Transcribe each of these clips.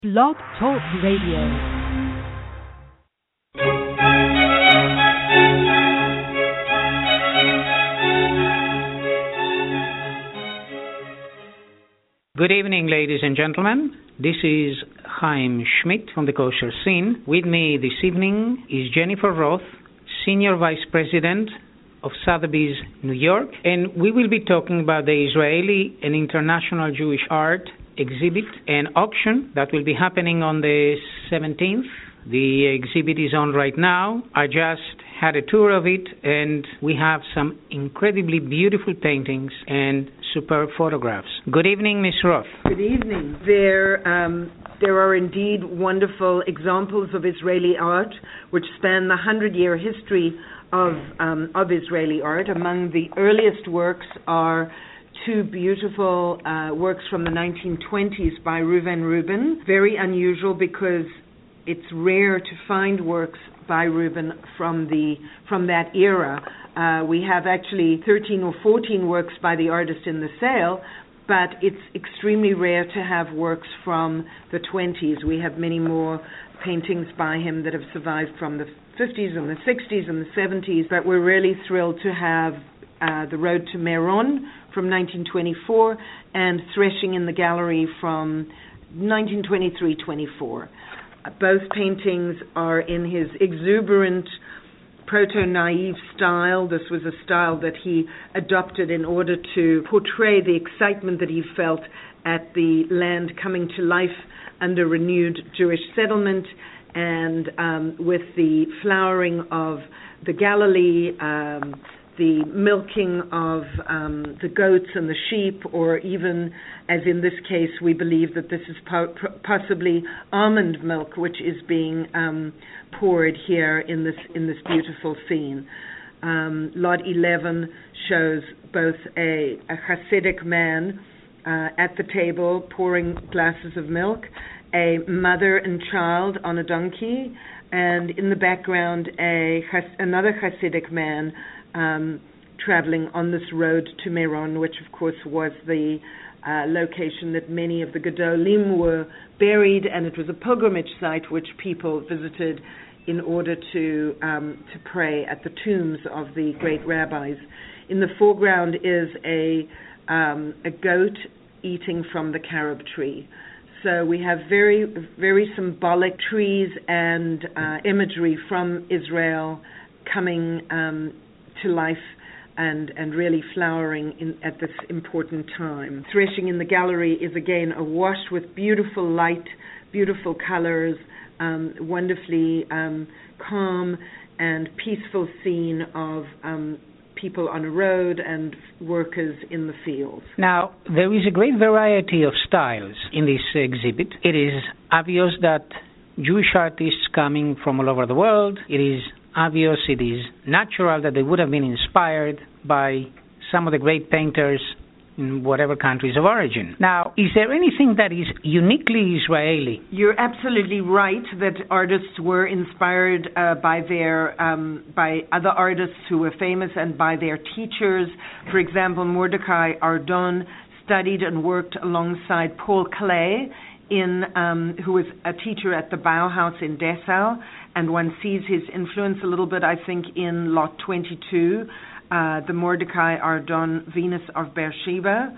Blog Talk Radio. Good evening, ladies and gentlemen. This is Chaim Schmidt from the Kosher Scene. With me this evening is Jennifer Roth, Senior Vice President of Sotheby's, New York, and we will be talking about the Israeli and International Jewish Art exhibit and auction that will be happening on the 17th. The exhibit is on right now. I just had a tour of it, and we have some incredibly beautiful paintings and superb photographs. Good evening, Ms. Roth. Good evening. There are indeed wonderful examples of Israeli art which span the 100-year history of Israeli art. Among the earliest works are two beautiful works from the 1920s by Reuven Rubin. Very unusual because it's rare to find works by Reuben from that era. We have actually 13 or 14 works by the artist in the sale, but it's extremely rare to have works from the 20s. We have many more paintings by him that have survived from the 50s and the 60s and the 70s, but we're really thrilled to have The Road to Meron from 1924 and Threshing in the Gallery from 1923-24. Both paintings are in his exuberant proto-naive style. This was a style that he adopted in order to portray the excitement that he felt at the land coming to life under renewed Jewish settlement, and with the flowering of the Galilee, the milking of the goats and the sheep, or even, as in this case, we believe that this is possibly almond milk, which is being poured here in this beautiful scene. Lot 11 shows both a Hasidic man at the table pouring glasses of milk, a mother and child on a donkey, and in the background another Hasidic man traveling on this road to Meron, which of course was the location that many of the Gedolim were buried, and it was a pilgrimage site which people visited in order to pray at the tombs of the great rabbis. In the foreground is a goat eating from the carob tree. So we have very, very symbolic trees and imagery from Israel coming to life and really flowering at this important time. Threshing in the Gallery is again awash with beautiful light, beautiful colors, wonderfully calm and peaceful scene of people on a road and workers in the fields. Now, there is a great variety of styles in this exhibit. It is obvious that Jewish artists coming from all over the world. It is obvious, it is natural that they would have been inspired by some of the great painters in whatever countries of origin. Now, is there anything that is uniquely Israeli? You're absolutely right that artists were inspired by other artists who were famous and by their teachers. For example, Mordechai Ardon studied and worked alongside Paul Klee, who was a teacher at the Bauhaus in Dessau, and one sees his influence a little bit, I think, in Lot 22, the Mordechai Ardon Venus of Beersheba.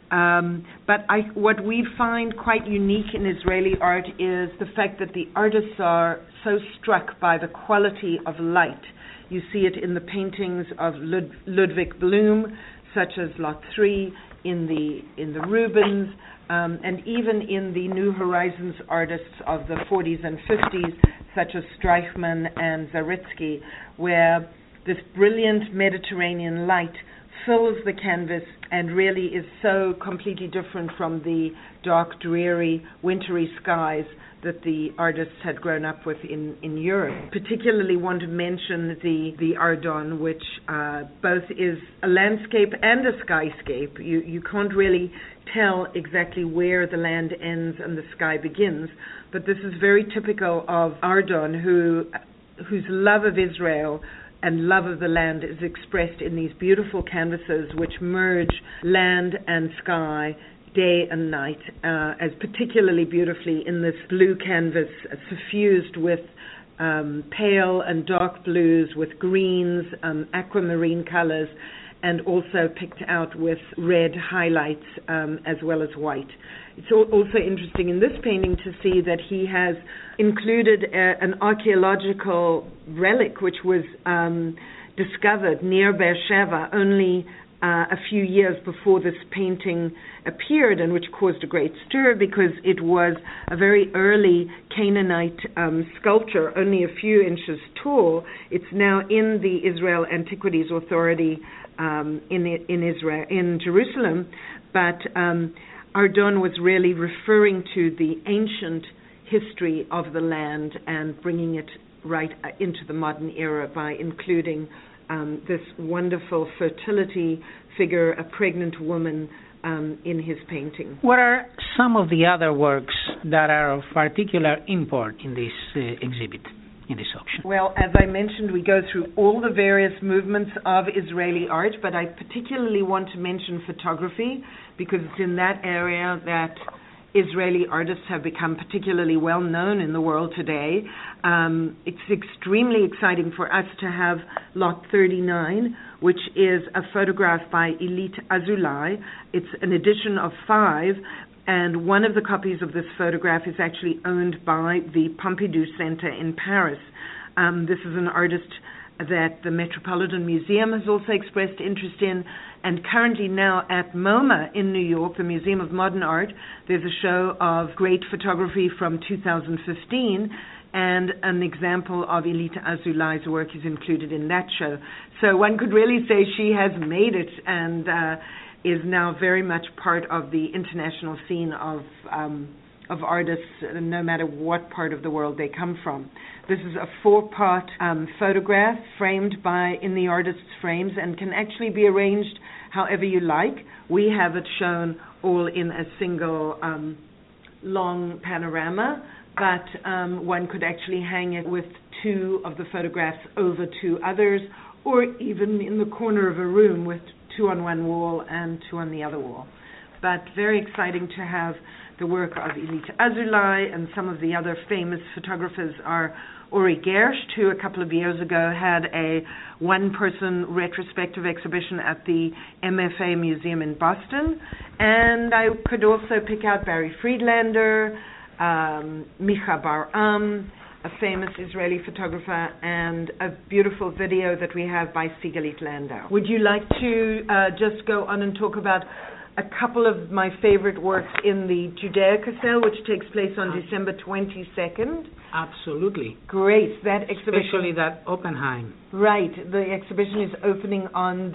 But what we find quite unique in Israeli art is the fact that the artists are so struck by the quality of light. You see it in the paintings of Ludwig Bloom, such as Lot 3, in the Rubens, and even in the New Horizons artists of the 40s and 50s, such as Streichmann and Zaritsky, where this brilliant Mediterranean light fills the canvas and really is so completely different from the dark, dreary, wintry skies that the artists had grown up with in Europe. Particularly want to mention the Ardon, which both is a landscape and a skyscape. You can't really tell exactly where the land ends and the sky begins, but this is very typical of Ardon, whose love of Israel and love of the land is expressed in these beautiful canvases which merge land and sky day and night, as particularly beautifully in this blue canvas, suffused with pale and dark blues, with greens, aquamarine colors, and also picked out with red highlights as well as white. It's also interesting in this painting to see that he has included an archaeological relic which was discovered near Beersheba only a few years before this painting appeared, and which caused a great stir because it was a very early Canaanite sculpture, only a few inches tall. It's now in the Israel Antiquities Authority in Jerusalem, but Ardon was really referring to the ancient history of the land and bringing it right into the modern era by including this wonderful fertility figure, a pregnant woman, in his painting. What are some of the other works that are of particular import in this exhibit, in this auction? Well, as I mentioned, we go through all the various movements of Israeli art, but I particularly want to mention photography because it's in that area that Israeli artists have become particularly well known in the world today. It's extremely exciting for us to have Lot 39, which is a photograph by Ilit Azulai. It's an edition of 5, and one of the copies of this photograph is actually owned by the Pompidou Center in Paris. This is an artist that the Metropolitan Museum has also expressed interest in, and currently now at MoMA in New York, the Museum of Modern Art, there's a show of great photography from 2015, and an example of Ilit Azulai's work is included in that show. So one could really say she has made it and is now very much part of the international scene of artists, no matter what part of the world they come from. This is a 4-part photograph framed in the artist's frames and can actually be arranged however you like. We have it shown all in a single long panorama, but one could actually hang it with 2 of the photographs over 2 others, or even in the corner of a room with 2 on one wall and 2 on the other wall. But very exciting to have the work of Ilit Azulai, and some of the other famous photographers are Uri Gersh, who a couple of years ago had a one-person retrospective exhibition at the MFA Museum in Boston. And I could also pick out Barry Friedlander, Micha Bar-Am, a famous Israeli photographer, and a beautiful video that we have by Sigalit Landau. Would you like to just go on and talk about a couple of my favorite works in the Judaica sale, which takes place on December 22nd? Absolutely. Great. That exhibition, especially that Oppenheim. Right. The exhibition is opening on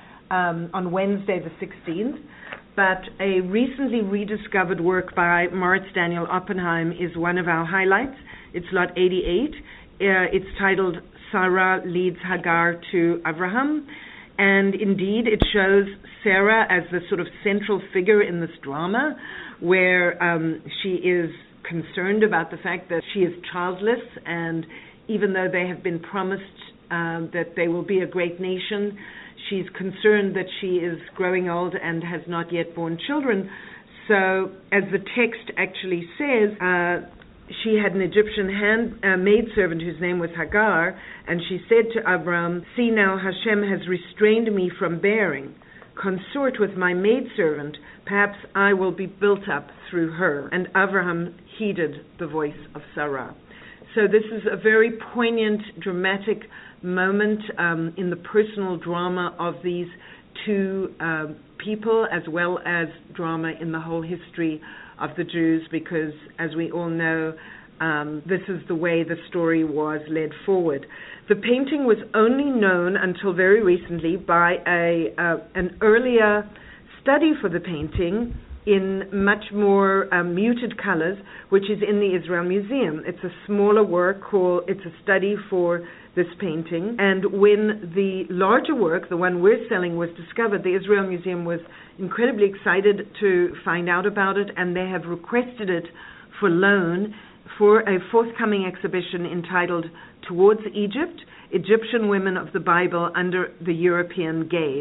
Wednesday the 16th. But a recently rediscovered work by Moritz Daniel Oppenheim is one of our highlights. It's Lot 88. It's titled Sarah Leads Hagar to Abraham. And indeed, it shows Sarah as the sort of central figure in this drama, where she is concerned about the fact that she is childless, and even though they have been promised that they will be a great nation, she's concerned that she is growing old and has not yet borne children. So, as the text actually says, she had an Egyptian maidservant whose name was Hagar, and she said to Abram, "See now, Hashem has restrained me from bearing. Consort with my maidservant, perhaps I will be built up through her." And Abraham heeded the voice of Sarah. So this is a very poignant, dramatic moment in the personal drama of these 2 people, as well as drama in the whole history of the Jews, because as we all know, this is the way the story was led forward. The painting was only known until very recently by an earlier study for the painting in much more muted colors, which is in the Israel Museum. It's a smaller work it's a study for this painting. And when the larger work, the one we're selling, was discovered, the Israel Museum was incredibly excited to find out about it, and they have requested it for loan for a forthcoming exhibition entitled Towards Egypt, Egyptian Women of the Bible Under the European Gaze,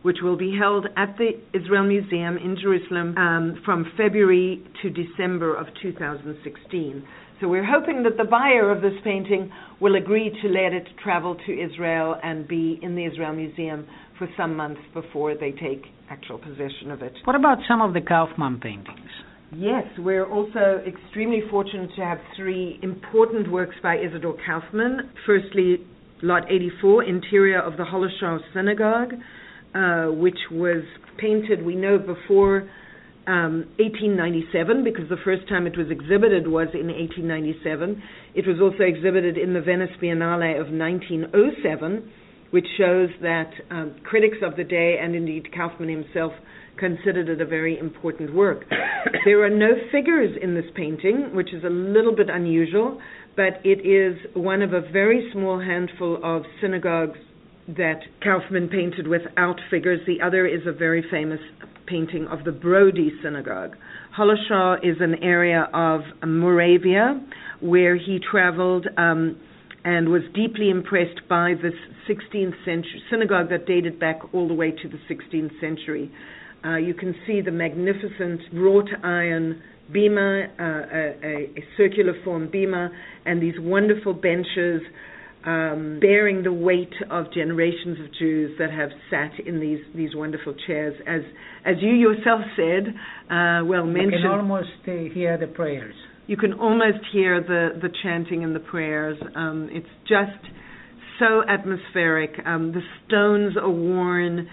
which will be held at the Israel Museum in Jerusalem from February to December of 2016. So we're hoping that the buyer of this painting will agree to let it travel to Israel and be in the Israel Museum for some months before they take actual possession of it. What about some of the Kaufman paintings? Yes, we're also extremely fortunate to have three important works by Isidor Kaufman. Firstly, Lot 84, interior of the Holoshah Synagogue, which was painted, we know, before 1897, because the first time it was exhibited was in 1897. It was also exhibited in the Venice Biennale of 1907, which shows that critics of the day, and indeed Kaufman himself, considered it a very important work. There are no figures in this painting, which is a little bit unusual, but it is one of a very small handful of synagogues that Kaufman painted without figures. The other is a very famous painting of the Brody Synagogue. Holoshah is an area of Moravia where he traveled and was deeply impressed by this 16th century synagogue that dated back all the way to the 16th century. You can see the magnificent wrought iron bima, a circular form bima, and these wonderful benches bearing the weight of generations of Jews that have sat in these wonderful chairs. As you yourself said, mentioned. You can almost hear the prayers. You can almost hear the chanting and the prayers. It's just so atmospheric. The stones are worn.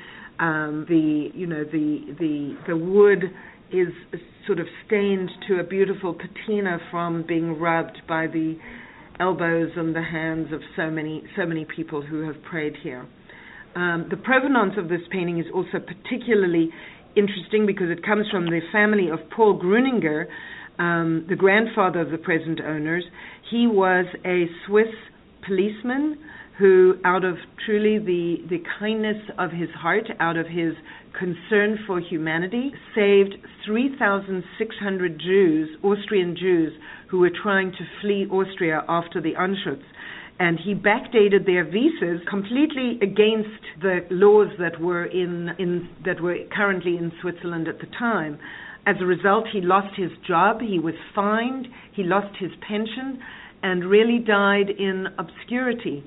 The wood is sort of stained to a beautiful patina from being rubbed by the elbows and the hands of so many people who have prayed here. The provenance of this painting is also particularly interesting because it comes from the family of Paul Gruninger, the grandfather of the present owners. He was a Swiss policeman who, out of truly the kindness of his heart, out of his concern for humanity, saved 3,600 Jews, Austrian Jews, who were trying to flee Austria after the Anschutz. And he backdated their visas completely against the laws that were currently in Switzerland at the time. As a result, he lost his job, he was fined, he lost his pension, and really died in obscurity.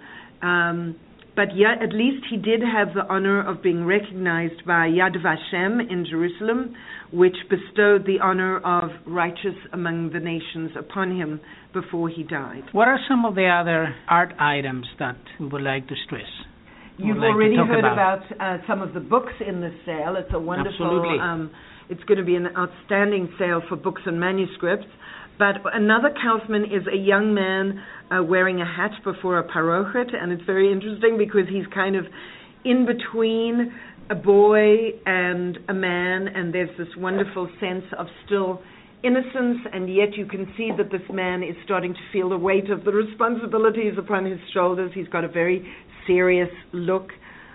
But yet, at least he did have the honor of being recognized by Yad Vashem in Jerusalem, which bestowed the honor of righteous among the nations upon him before he died. What are some of the other art items that we would like to stress? You've already heard about some of the books in this sale. It's a wonderful, it's going to be an outstanding sale for books and manuscripts. But another Kaufman is a young man wearing a hat before a parochet, and it's very interesting because he's kind of in between a boy and a man, and there's this wonderful sense of still innocence, and yet you can see that this man is starting to feel the weight of the responsibilities upon his shoulders. He's got a very serious look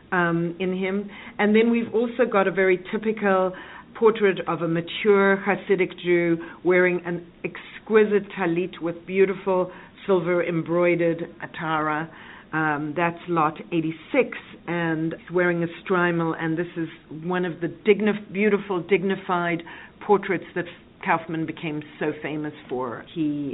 in him. And then we've also got a very typical portrait of a mature Hasidic Jew wearing an exquisite talit with beautiful silver embroidered atara. That's lot 86, and wearing a strimal, and this is one of the beautiful, dignified portraits that Kaufman became so famous for. He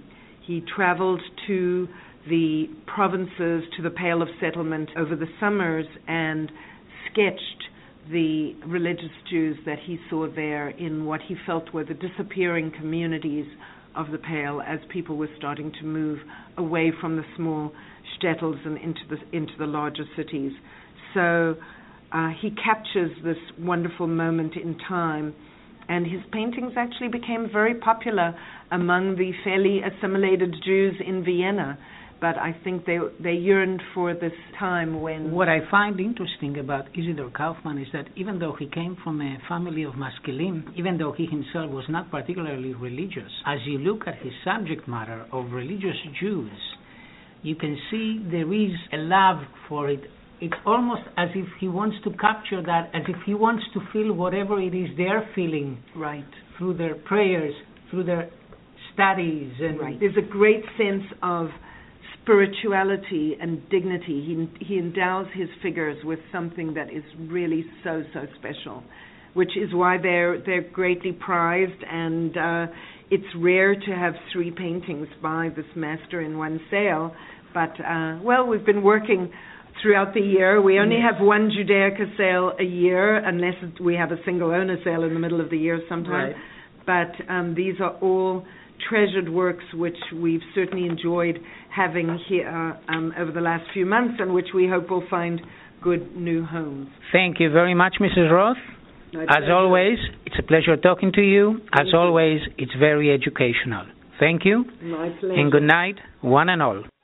traveled to the provinces, to the Pale of Settlement over the summers, and sketched the religious Jews that he saw there in what he felt were the disappearing communities of the Pale as people were starting to move away from the small shtetls and into the larger cities. So he captures this wonderful moment in time, and his paintings actually became very popular among the fairly assimilated Jews in Vienna. But I think they yearned for this time when... What I find interesting about Isidor Kaufman is that even though he came from a family of Maskilim, even though he himself was not particularly religious, as you look at his subject matter of religious Jews, you can see there is a love for it. It's almost as if he wants to capture that, as if he wants to feel whatever it is they're feeling, right, through their prayers, through their studies. And right. There's a great sense of spirituality and dignity. He endows his figures with something that is really so special, which is why they're greatly prized, and it's rare to have 3 paintings by this master in one sale. But we've been working throughout the year. We only have one Judaica sale a year, unless we have a single owner sale in the middle of the year sometime. Right. But these are all treasured works which we've certainly enjoyed having here over the last few months, and which we hope will find good new homes. Thank you very much, Mrs. Roth. As always, it's a pleasure talking to you. As always, it's very educational. Thank you. My pleasure. And good night, one and all.